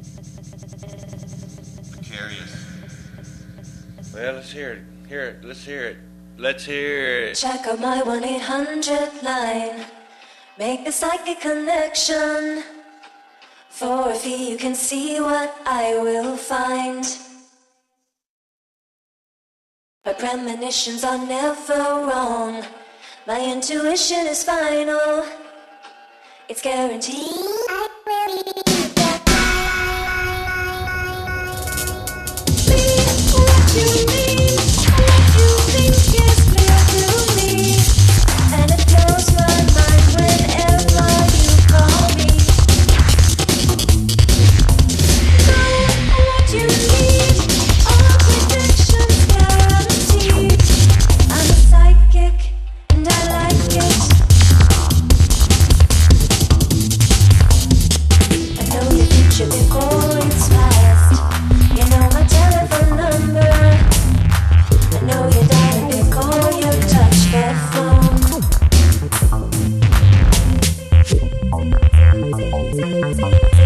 Precarious. Well, let's hear it. Let's hear it. Let's hear it. Check out my 1-800 line. Make the psychic connection. For a fee you can see what I will find. My premonitions are never wrong. My intuition is final. It's guaranteed I will be back. Please, what you mean, what you think is clear to me. And it blows my mind whenever you call me. Know what you need, all predictions guaranteed. I'm a psychic and I like it. I know your future before it's past. You know my telephone number. I know your darling before you touch the phone.